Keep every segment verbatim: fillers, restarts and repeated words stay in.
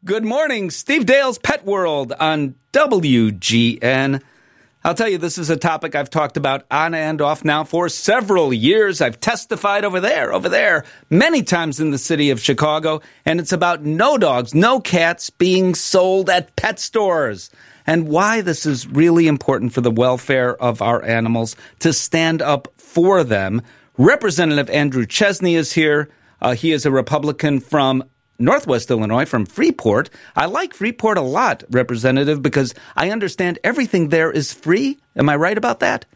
Good morning, Steve Dale's Pet World on W G N. I'll tell you, this is a topic I've talked about on and off now for several years. I've testified over there, over there, many times in the city of Chicago, and it's about no dogs, no cats being sold at pet stores, and why this is really important for the welfare of our animals to stand up for them. Representative Andrew Chesney is here. Uh, he is a Republican from Northwest Illinois, from Freeport. I like Freeport a lot, Representative, because I understand everything there is free. Am I right about that?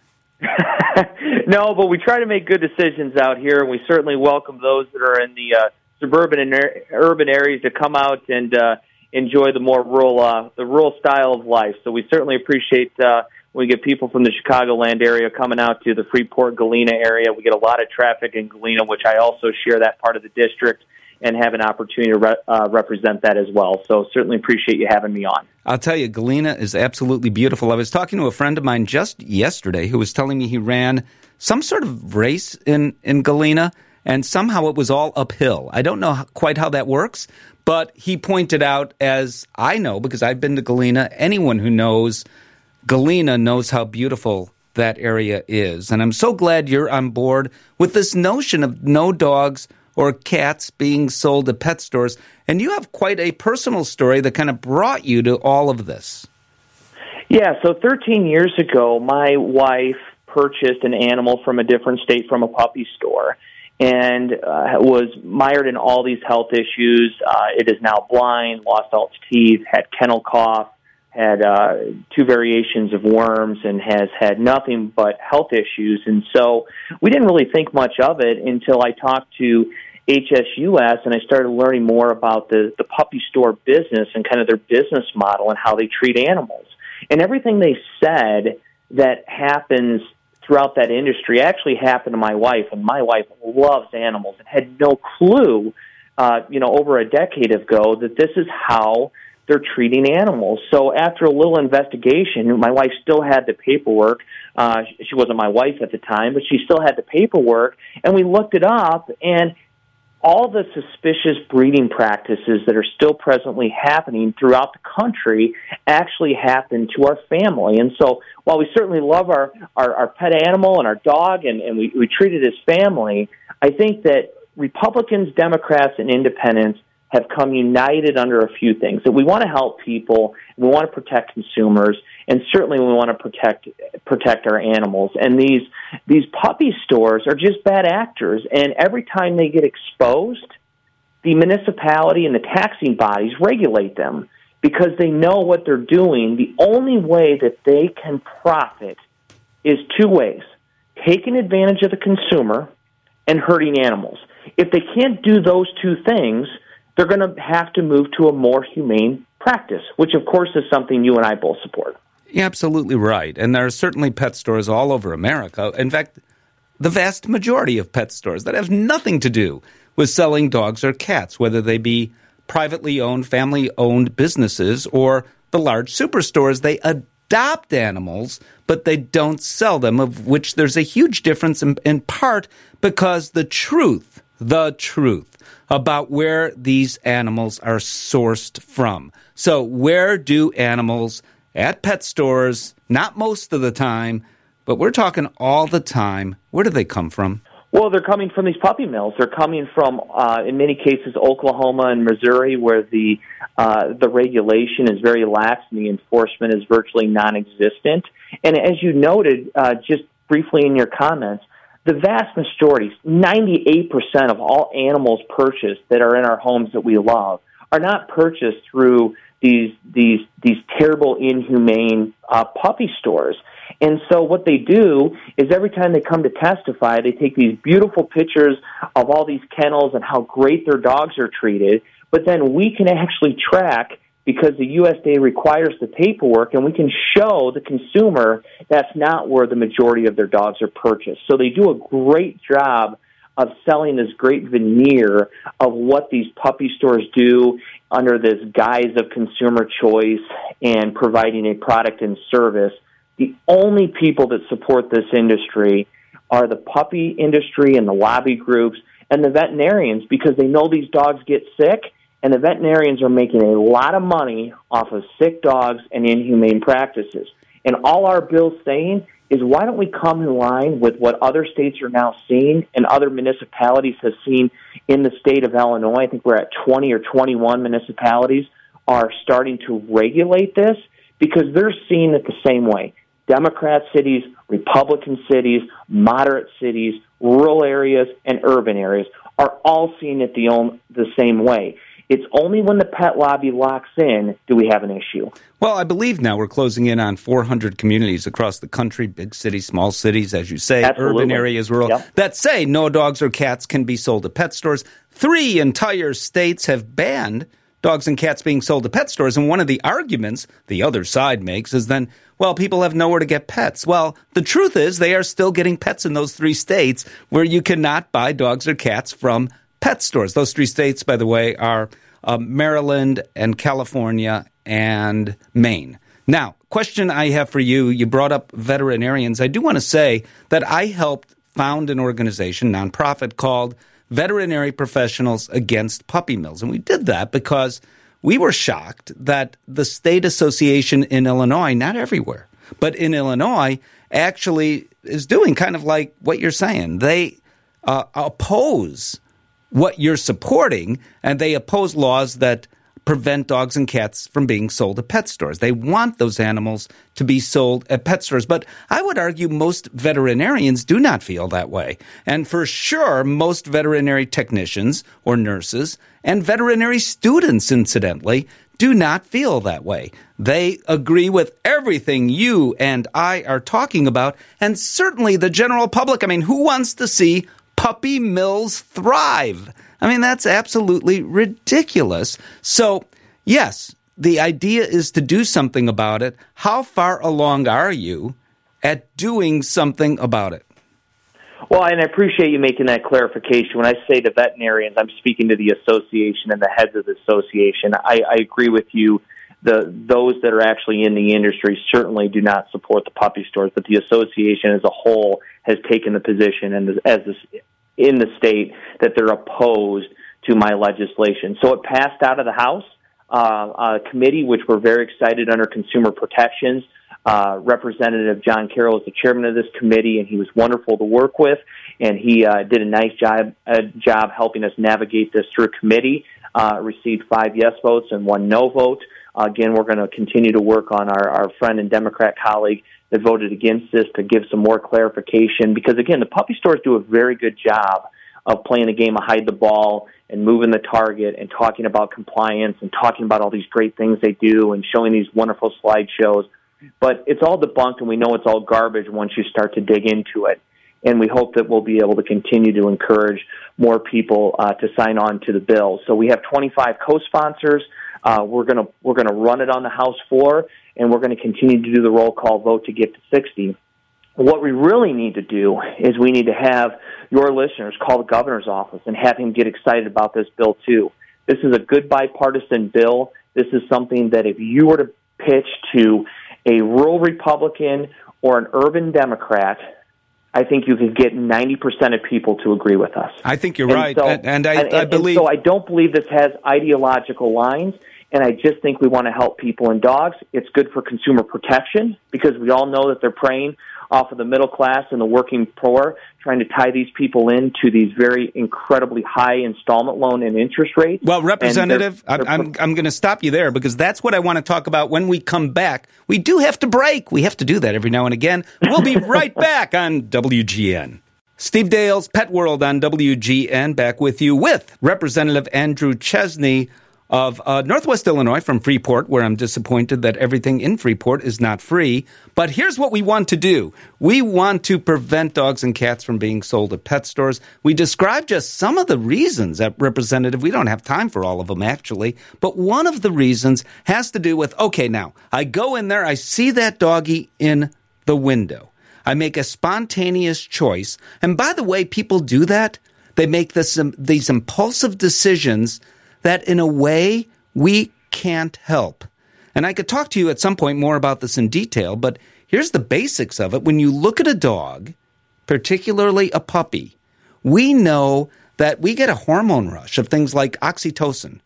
No, but we try to make good decisions out here, and we certainly welcome those that are in the uh, suburban and er- urban areas to come out and uh, enjoy the more rural, uh, the rural style of life. So we certainly appreciate uh, when we get people from the Chicagoland area coming out to the Freeport-Galena area. We get a lot of traffic in Galena, which I also share that part of the district, and have an opportunity to re- uh, represent that as well. So certainly appreciate you having me on. I'll tell you, Galena is absolutely beautiful. I was talking to a friend of mine just yesterday who was telling me he ran some sort of race in, in Galena, and somehow it was all uphill. I don't know how, quite how that works, but he pointed out, as I know, because I've been to Galena, anyone who knows Galena knows how beautiful that area is. And I'm so glad you're on board with this notion of no dogs or cats being sold at pet stores. And you have quite a personal story that kind of brought you to all of this. Yeah, so thirteen years ago, my wife purchased an animal from a different state from a puppy store and uh, was mired in all these health issues. Uh, it is now blind, lost all its teeth, had kennel cough, had uh, two variations of worms, and has had nothing but health issues. And so we didn't really think much of it until I talked to H S U S, and I started learning more about the, the puppy store business and kind of their business model and how they treat animals. And everything they said that happens throughout that industry actually happened to my wife, and my wife loves animals and had no clue, uh, you know, over a decade ago that this is how they're treating animals. So after a little investigation, my wife still had the paperwork. Uh, she wasn't my wife at the time, but she still had the paperwork, and we looked it up, and all the suspicious breeding practices that are still presently happening throughout the country actually happen to our family. And so while we certainly love our, our, our pet animal and our dog, and, and we, we treat it as family, I think that Republicans, Democrats, and independents have come united under a few things. That we want to help people, we want to protect consumers, and certainly we want to protect protect our animals. And these these puppy stores are just bad actors, and every time they get exposed, the municipality and the taxing bodies regulate them because they know what they're doing. The only way that they can profit is two ways: taking advantage of the consumer and hurting animals. If they can't do those two things, they're going to have to move to a more humane practice, which, of course, is something you and I both support. You're absolutely right. And there are certainly pet stores all over America. In fact, the vast majority of pet stores that have nothing to do with selling dogs or cats, whether they be privately owned, family-owned businesses or the large superstores. They adopt animals, but they don't sell them, of which there's a huge difference in, in part because the truth, the truth, about where these animals are sourced from. So where do animals at pet stores, not most of the time, but we're talking all the time, where do they come from? Well, they're coming from these puppy mills. They're coming from, uh, in many cases, Oklahoma and Missouri, where the uh, the regulation is very lax and the enforcement is virtually non-existent. And as you noted, uh, just briefly in your comments, the vast majority, ninety-eight percent of all animals purchased that are in our homes that we love, are not purchased through these these these terrible, inhumane uh, puppy stores. And so what they do is every time they come to testify, they take these beautiful pictures of all these kennels and how great their dogs are treated, but then we can actually track, because the U S D A requires the paperwork, and we can show the consumer that's not where the majority of their dogs are purchased. So they do a great job of selling this great veneer of what these puppy stores do under this guise of consumer choice and providing a product and service. The only people that support this industry are the puppy industry and the lobby groups and the veterinarians, because they know these dogs get sick, And the veterinarians are making a lot of money off of sick dogs and inhumane practices. And all our bill's saying is, why don't we come in line with what other states are now seeing and other municipalities have seen in the state of Illinois? I think we're at twenty or twenty-one municipalities are starting to regulate this because they're seeing it the same way. Democrat cities, Republican cities, moderate cities, rural areas, and urban areas are all seeing it the, own, the same way. It's only when the pet lobby locks in do we have an issue. Well, I believe now we're closing in on four hundred communities across the country, big cities, small cities, as you say, Absolutely. Urban areas, rural, yep. that say no dogs or cats can be sold at pet stores. Three entire states have banned dogs and cats being sold at pet stores. And one of the arguments the other side makes is then, well, people have nowhere to get pets. Well, the truth is they are still getting pets in those three states where you cannot buy dogs or cats from pet stores. Those three states, by the way, are uh, Maryland and California and Maine. Now, question I have for you, you brought up veterinarians. I do want to say that I helped found an organization, nonprofit, called Veterinary Professionals Against Puppy Mills. And we did that because we were shocked that the state association in Illinois, not everywhere, but in Illinois, actually is doing kind of like what you're saying. They uh, oppose what you're supporting, and they oppose laws that prevent dogs and cats from being sold at pet stores. They want those animals to be sold at pet stores. But I would argue most veterinarians do not feel that way. And for sure, most veterinary technicians or nurses and veterinary students, incidentally, do not feel that way. They agree with everything you and I are talking about, and certainly the general public. I mean, who wants to see puppy mills thrive? I mean, that's absolutely ridiculous. So, yes, the idea is to do something about it. How far along are you at doing something about it? Well, and I appreciate you making that clarification. When I say the veterinarians, I'm speaking to the association and the heads of the association. I, I agree with you. The those that are actually in the industry certainly do not support the puppy stores, but the association as a whole has taken the position and as this, in the state that they're opposed to my legislation. So it passed out of the House uh, a committee, which we're very excited under Consumer Protections. Uh, Representative John Carroll is the chairman of this committee, and he was wonderful to work with, and he uh, did a nice job uh, job helping us navigate this through committee. Uh, received five yes votes and one no vote. Uh, again, we're going to continue to work on our, our friend and Democrat colleague that voted against this to give some more clarification, because, again, the puppy stores do a very good job of playing a game of hide the ball and moving the target and talking about compliance and talking about all these great things they do and showing these wonderful slideshows. But it's all debunked, and we know it's all garbage once you start to dig into it. And we hope that we'll be able to continue to encourage more people uh, to sign on to the bill. So we have twenty-five co-sponsors. Uh, we're going to we're going to run it on the House floor, and we're going to continue to do the roll call vote to get to sixty. What we really need to do is we need to have your listeners call the governor's office and have him get excited about this bill too. This is a good bipartisan bill. This is something that if you were to pitch to a rural Republican or an urban Democrat, I think you could get ninety percent of people to agree with us. I think you're and right, so, and, and I, and, I believe... And so I don't believe this has ideological lines, and I just think we want to help people and dogs. It's good for consumer protection, because we all know that they're preying off of the middle class and the working poor, trying to tie these people into these very incredibly high installment loan and interest rates. Well, Representative, they're, they're, I'm, I'm, I'm going to stop you there, because that's what I want to talk about when we come back. We do have to break. We have to do that every now and again. We'll be right back on W G N. Steve Dale's Pet World on W G N, back with you with Representative Andrew Chesney of uh, Northwest Illinois from Freeport, where I'm disappointed that everything in Freeport is not free. But here's what we want to do. We want to prevent dogs and cats from being sold at pet stores. We described just some of the reasons, at Representative. We don't have time for all of them, actually. But one of the reasons has to do with, okay, now, I go in there, I see that doggy in the window. I make a spontaneous choice. And by the way, people do that. They make this, um, these impulsive decisions that in a way we can't help. And I could talk to you at some point more about this in detail, but here's the basics of it. When you look at a dog, particularly a puppy, we know that we get a hormone rush of things like oxytocin,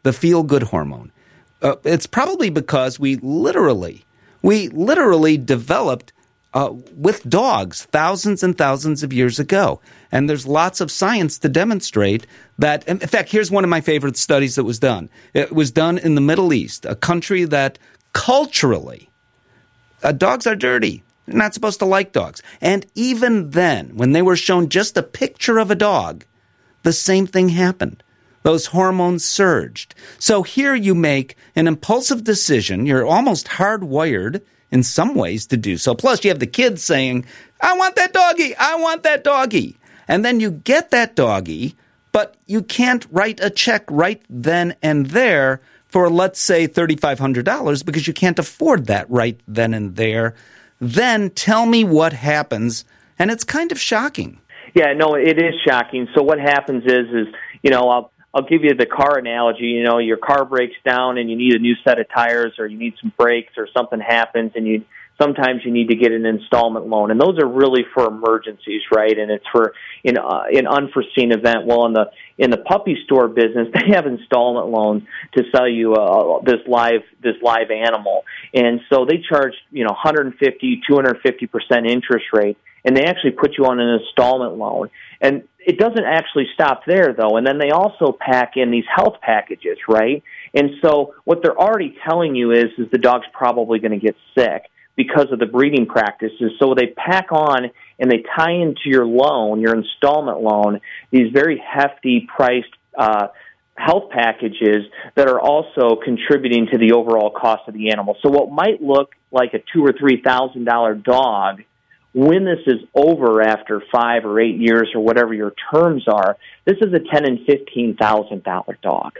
the feel-good hormone. Uh, it's probably because we literally, we literally developed uh, with dogs thousands and thousands of years ago. And there's lots of science to demonstrate that. In fact, here's one of my favorite studies that was done. It was done in the Middle East, a country that culturally, uh, dogs are dirty. They're not supposed to like dogs. And even then, when they were shown just a picture of a dog, the same thing happened. Those hormones surged. So here you make an impulsive decision. You're almost hardwired in some ways to do so. Plus, you have the kids saying, I want that doggy. I want that doggy. And then you get that doggy, but you can't write a check right then and there for, let's say, three thousand five hundred dollars because you can't afford that right then and there. Then tell me what happens. And it's kind of shocking. Yeah, no, it is shocking. So what happens is, is you know, I'll I'll give you the car analogy. You know, your car breaks down and you need a new set of tires, or you need some brakes, or something happens, and you sometimes you need to get an installment loan, and those are really for emergencies, right? And it's for an uh, an unforeseen event. Well, in the in the puppy store business, they have installment loans to sell you uh, this live this live animal, and so they charge you know one hundred fifty, two hundred fifty percent interest rate, and they actually put you on an installment loan. And it doesn't actually stop there, though. And then they also pack in these health packages, right? And so what they're already telling you is, is the dog's probably going to get sick because of the breeding practices. So they pack on and they tie into your loan, your installment loan, these very hefty priced uh, health packages that are also contributing to the overall cost of the animal. So what might look like a two or three thousand dollar dog, when this is over after five or eight years or whatever your terms are, this is a ten and fifteen thousand dollar dog.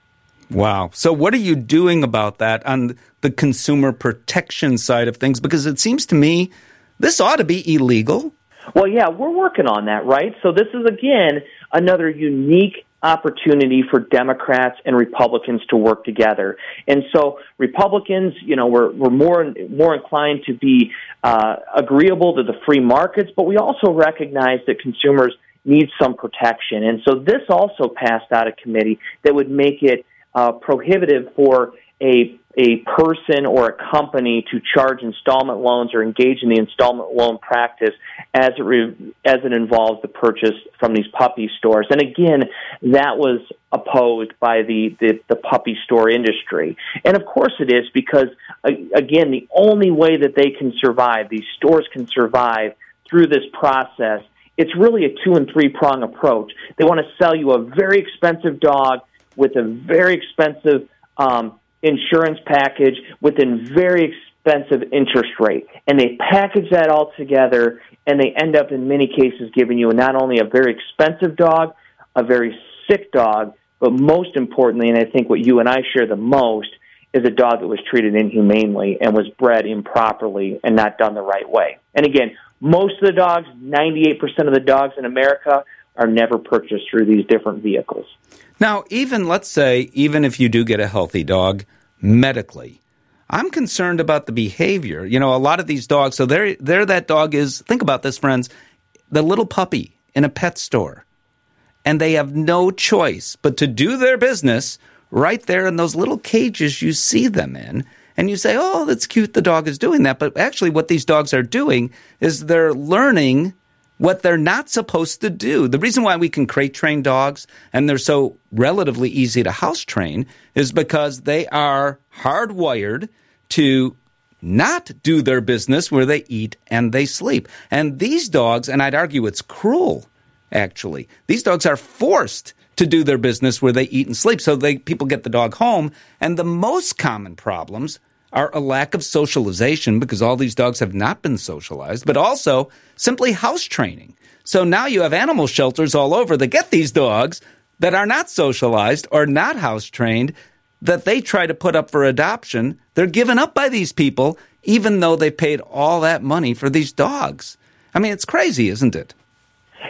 Wow. So what are you doing about that on the consumer protection side of things? Because it seems to me this ought to be illegal. Well, yeah, we're working on that, right? So this is, again, another unique opportunity for Democrats and Republicans to work together. And so Republicans, you know, we're, we're more more inclined to be uh, agreeable to the free markets, but we also recognize that consumers need some protection. And so this also passed out of committee that would make it uh, prohibitive for a a person or a company to charge installment loans or engage in the installment loan practice as it re, as it involves the purchase from these puppy stores. And again, that was opposed by the, the, the puppy store industry. And of course it is, because, again, the only way that they can survive, these stores can survive through this process, it's really a two- and three-prong approach. They want to sell you a very expensive dog with a very expensive um insurance package with a very expensive interest rate. And they package that all together, and they end up in many cases giving you not only a very expensive dog, a very sick dog, but most importantly, and I think what you and I share the most, is a dog that was treated inhumanely and was bred improperly and not done the right way. And again, most of the dogs, ninety-eight percent of the dogs in America, are never purchased through these different vehicles. Now, even, let's say, even if you do get a healthy dog medically, I'm concerned about the behavior. You know, a lot of these dogs, so there, there that dog is, think about this, friends, the little puppy in a pet store. And they have no choice but to do their business right there in those little cages you see them in. And you say, oh, that's cute, the dog is doing that. But actually what these dogs are doing is they're learning what they're not supposed to do. The reason why we can crate train dogs and they're so relatively easy to house train is because they are hardwired to not do their business where they eat and they sleep. And these dogs, and I'd argue it's cruel, actually, these dogs are forced to do their business where they eat and sleep. So they people get the dog home, and the most common problems are a lack of socialization, because all these dogs have not been socialized, but also simply house training. So now you have animal shelters all over that get these dogs that are not socialized or not house trained, that they try to put up for adoption. They're given up by these people, even though they paid all that money for these dogs. I mean, it's crazy, isn't it?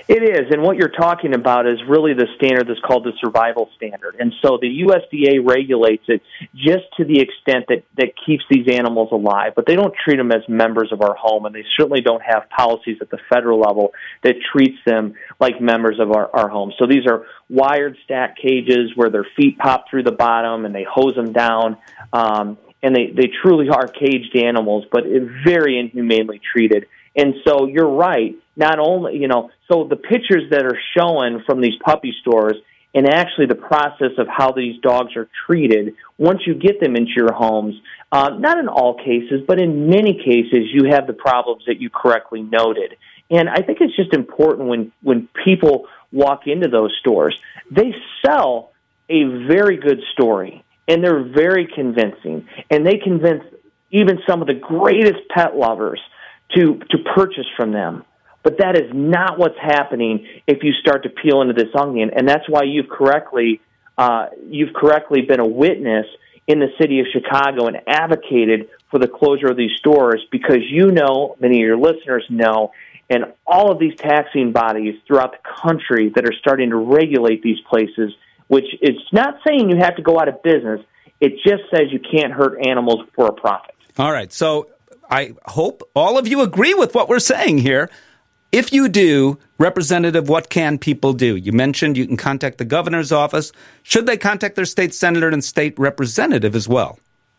It is, and what you're talking about is really the standard that's called the survival standard. And so the U S D A regulates it just to the extent that, that keeps these animals alive, but they don't treat them as members of our home, and they certainly don't have policies at the federal level that treats them like members of our, our home. So these are wired stack cages where their feet pop through the bottom and they hose them down, um, and they, they truly are caged animals, but very inhumanely treated. And so you're right. Not only, you know, so the pictures that are shown from these puppy stores and actually the process of how these dogs are treated once you get them into your homes, uh, not in all cases, but in many cases, you have the problems that you correctly noted. And I think it's just important when, when people walk into those stores, they sell a very good story, and they're very convincing, and they convince even some of the greatest pet lovers to to purchase from them. But that is not what's happening if you start to peel into this onion, and that's why you've correctly uh, you've correctly been a witness in the city of Chicago and advocated for the closure of these stores, because you know, many of your listeners know, and all of these taxing bodies throughout the country that are starting to regulate these places, which is not saying you have to go out of business. It just says you can't hurt animals for a profit. All right, so I hope all of you agree with what we're saying here. If you do, Representative, what can people do? You mentioned you can contact the governor's office. Should they contact their state senator and state representative as well?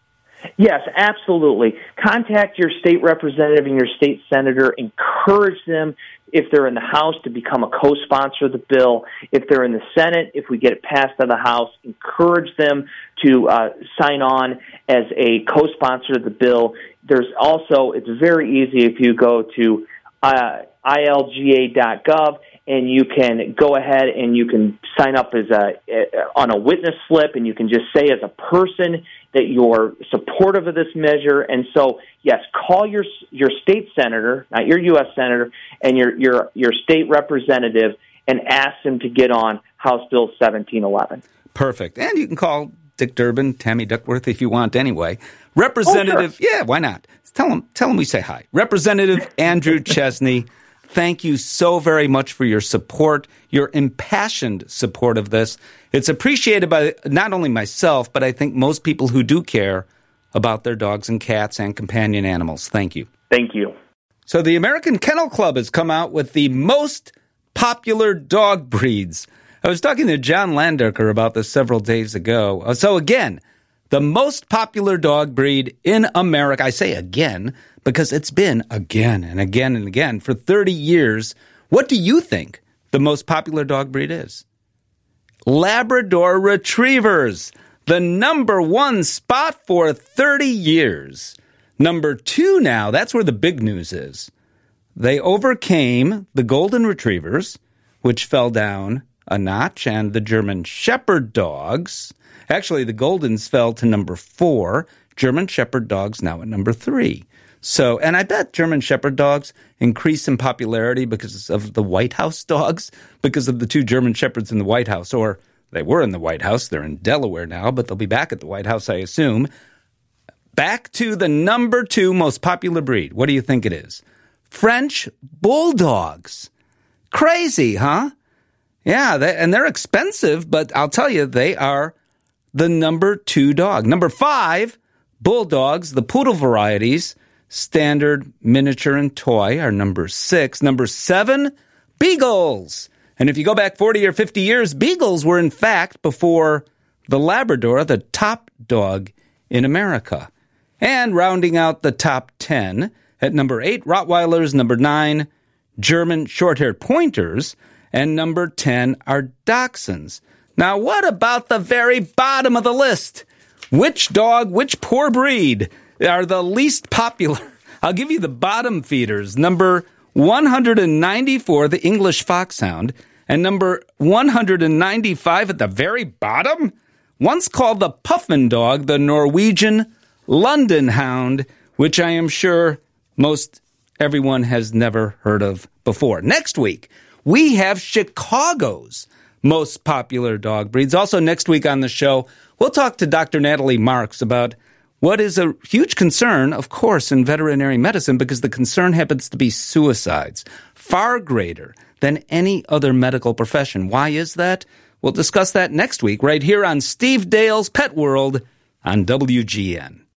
Yes, absolutely. Contact your state representative and your state senator. Encourage them, if they're in the House, to become a co-sponsor of the bill. If they're in the Senate, if we get it passed in the House, encourage them to uh, sign on as a co-sponsor of the bill. There's also, it's very easy if you go to uh, I L G A dot gov, and you can go ahead and you can sign up as a on a witness slip, and you can just say as a person that you're supportive of this measure. And so, yes, call your your state senator, not your U S senator, and your your your state representative, and ask them to get on House Bill seventeen eleven. Perfect. And you can call Dick Durbin, Tammy Duckworth if you want anyway. Representative, oh, sure. yeah, why not? Tell them, tell them we say hi. Representative Andrew Chesney, thank you so very much for your support, your impassioned support of this. It's appreciated by not only myself, but I think most people who do care about their dogs and cats and companion animals. Thank you. Thank you. So the American Kennel Club has come out with the most popular dog breeds. I was talking to John Landerker about this several days ago. So again, the most popular dog breed in America. I say again because it's been again and again and again for thirty years. What do you think the most popular dog breed is? Labrador Retrievers, the number one spot for thirty years. Number two now, that's where the big news is. They overcame the Golden Retrievers, which fell down a notch, and the German Shepherd dogs. Actually, the Goldens fell to number four. German Shepherd dogs now at number three. So, and I bet German Shepherd dogs increase in popularity because of the White House dogs, because of the two German Shepherds in the White House, or they were in the White House. They're in Delaware now, but they'll be back at the White House, I assume. Back to the number two most popular breed. What do you think it is? French Bulldogs. Crazy, huh? Yeah, they, and they're expensive, but I'll tell you, they are the number two dog. Number five, Bulldogs, the poodle varieties, standard, miniature, and toy are number six. Number seven, Beagles. And if you go back forty or fifty years, Beagles were, in fact, before the Labrador, the top dog in America. And rounding out the top ten, at number eight, Rottweilers, number nine, German short-haired pointers, and number ten are Dachshunds. Now, what about the very bottom of the list? Which dog, which poor breed are the least popular? I'll give you the bottom feeders. Number one hundred ninety-four, the English Foxhound, and number one hundred ninety-five at the very bottom, once called the Puffin dog, the Norwegian London Hound, which I am sure most everyone has never heard of before. Next week, we have Chicago's most popular dog breeds. Also next week on the show, we'll talk to Doctor Natalie Marks about What is a huge concern, of course, in veterinary medicine, because the concern happens to be suicides, far greater than any other medical profession. Why is that? We'll discuss that next week right here on Steve Dale's Pet World on W G N.